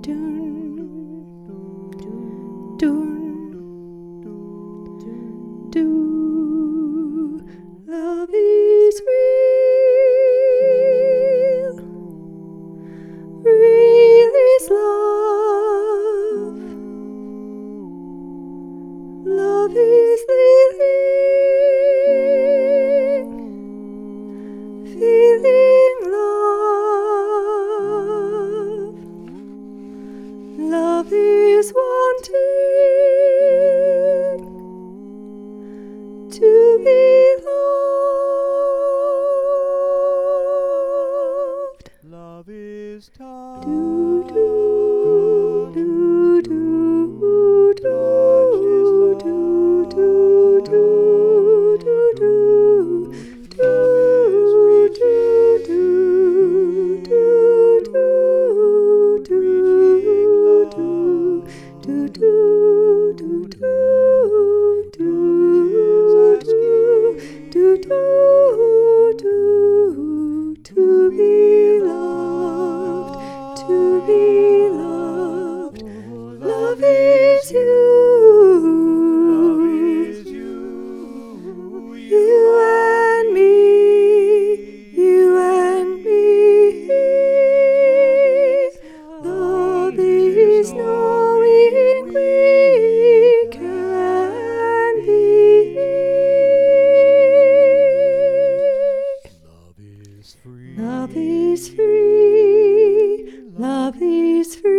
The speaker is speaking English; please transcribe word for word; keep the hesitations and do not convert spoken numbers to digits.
Love is real. Real is love. Love is living, feeling love. Love is wanting to be loved. Love is touch. Do do do do do Touch is love. do do do do do do do do do do do do do do do do to be loved, to be loved. Love is you. Love is you. You and me, you and me. Love is knowing we can be. Love is free. Love is free, love is free.